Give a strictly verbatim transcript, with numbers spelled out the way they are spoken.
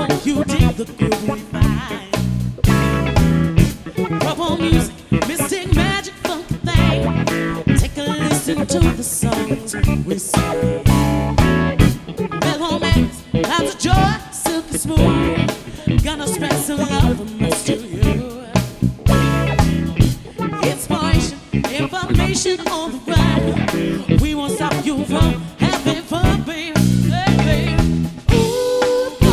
You dig the groove we find. Purple music, mystic magic funky thing. Take a listen to the songs we sing. Mellow romance, lots of joy, silky smooth. Gonna spread some love from us to you. Inspiration, information on the run.